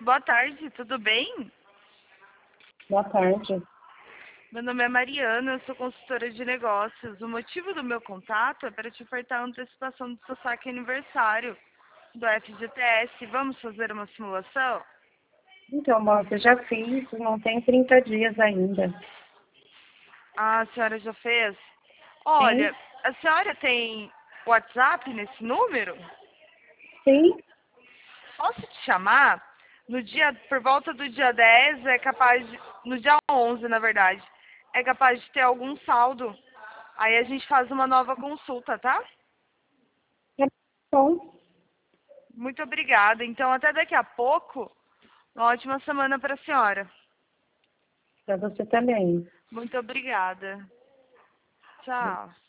Boa tarde, tudo bem? Boa tarde. Meu nome é Mariana, eu sou consultora de negócios. O motivo do meu contato é para te ofertar a antecipação do seu saque aniversário do FGTS. Vamos fazer uma simulação? Então, moça, já fiz, não tem 30 dias ainda. Ah, a senhora já fez? Sim? Olha, a senhora tem WhatsApp nesse número? Sim? Posso te chamar? Por volta do dia 10, é capaz no dia 11, na verdade, é capaz de ter algum saldo. Aí a gente faz uma nova consulta, tá? Tá bom. Muito obrigada. Então, até daqui a pouco. Uma ótima semana para a senhora. Para você também. Muito obrigada. Tchau.